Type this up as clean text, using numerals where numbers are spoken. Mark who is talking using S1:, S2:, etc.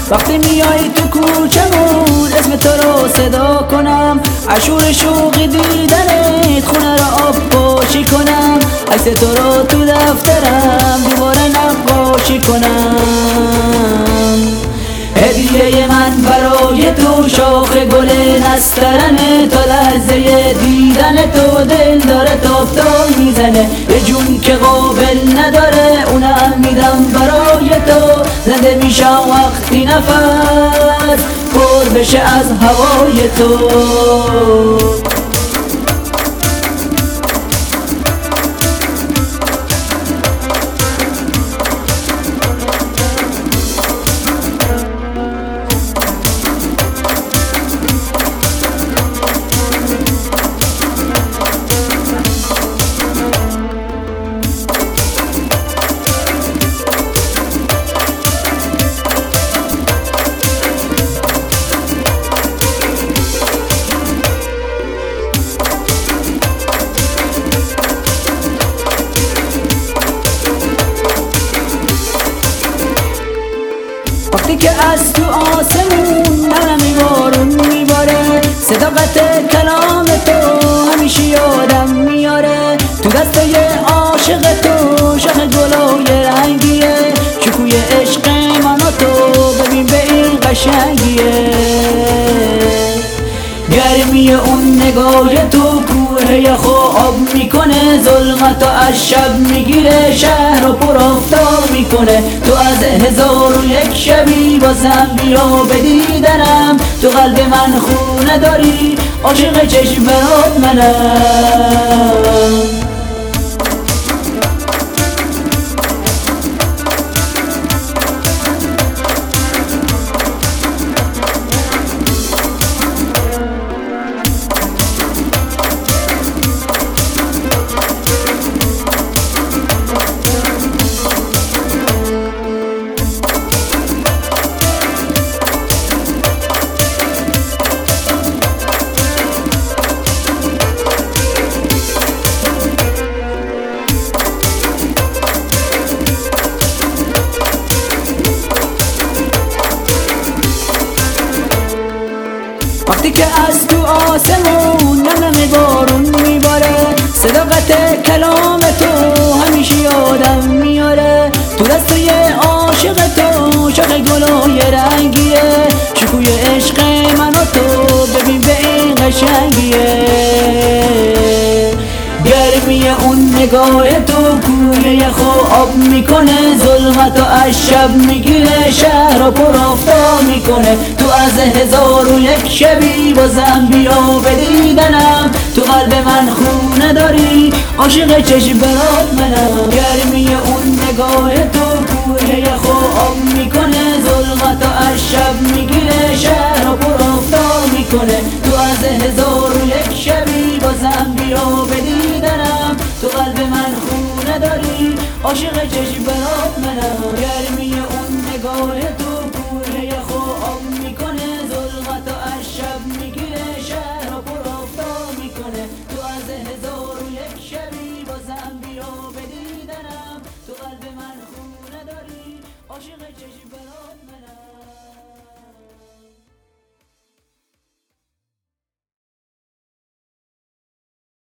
S1: وقتی میای تو کوچمون اسم تو رو صدا کنم، عشور شوقی دیدنت خونه رو آب پاشی کنم، عکس تو رو تو دفترم دوباره نقاشی کنم. هدیه من برای تو شاخ گل نسترنه، تا لحظه دیدن تو دل داره تاب تاب میزنه، یه جون که قابل نداره اونم میدم برای تو، زنده میشم وقتی نفس پر بشه از هوای تو. وقتی که از تو آسمون نغمه بارون میباره، صداقت کلام تو همیشه یادم میاره، تو دستای عاشق تو شاخ گلای رنگیه، شکوی عشق من و تو ببین به این قشنگیه، گرمی اون نگاه تو کوه یخو آب میکنه، ظلمت از شب میگیره شهر رو پر آفتاب میکنه، تو از 1001 شبی بازم بیا به دیدنم، تو قلب من خونه داری عاشق چشمات منم. وقتی که از تو آسمون نغمه بارون میباره، صداقت کلام تو همیشه یادم میاره، تو دستای عاشق تو شاخ گلای رنگیه، شکوی عشق من و تو ببین به این قشنگیه، گرمی اون نگاه تو کوه یخو آب میکنه، ظلمت از شب میگیره شهر رو پر آفتاب میکنه، تو از 1001 شبی بازم بیا به دیدنم، تو قلب من خونه داری عاشق چشم برات منم، گرمی اون نگاه تو کوه یخو آب میکنه، ظلمت از شب میگیره شهر رو پر آفتاب میکنه، تو از 1001 شبی بازم بیا به دیدنم، تو قلب من خونه داری عاشق چشم برات منم، گرمی